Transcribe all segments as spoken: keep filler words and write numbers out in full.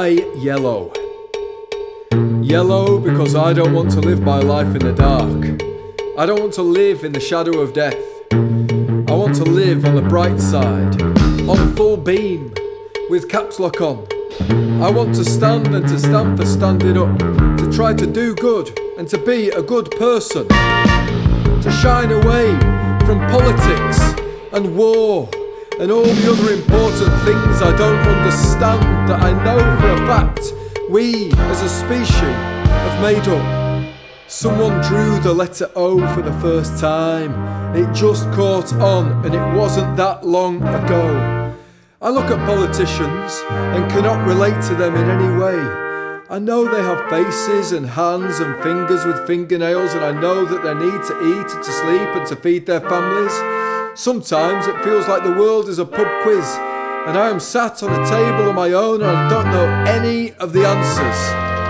Why yellow? Yellow because I don't want to live my life in the dark. I don't want to live in the shadow of death. I want to live on the bright side, on full beam, with caps lock on. I want to stand and to stand for standing up, to try to do good and to be a good person, to shine away from politics and war and all the other important things I don't understand, that I know for a fact we as a species have made up. Someone drew the letter O for the first time. It just caught on, and it wasn't that long ago. I look at politicians and cannot relate to them in any way. I know they have faces and hands and fingers with fingernails, and I know that they need to eat and to sleep and to feed their families. Sometimes it feels like the world is a pub quiz, and I am sat on a table on my own and I don't know any of the answers.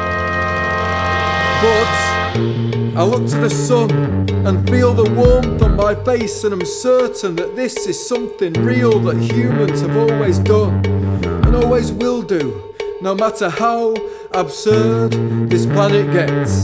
But I look to the sun and feel the warmth on my face, and I'm certain that this is something real that humans have always done and always will do, no matter how absurd this planet gets.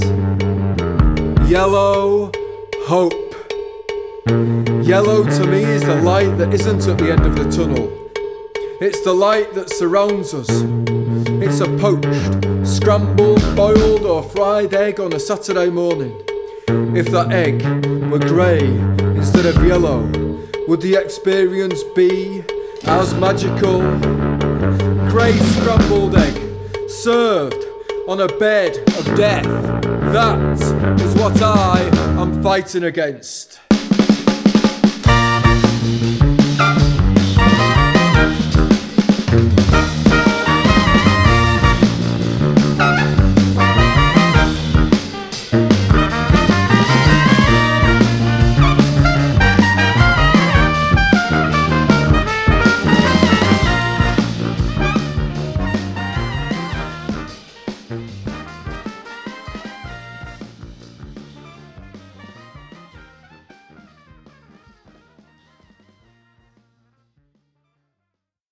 Yellow hope. Yellow to me is the light that isn't at the end of the tunnel. It's the light that surrounds us. It's a poached, scrambled, boiled or fried egg on a Saturday morning. If that egg were grey instead of yellow, would the experience be as magical? Grey scrambled egg, served on a bed of death. That is what I am fighting against.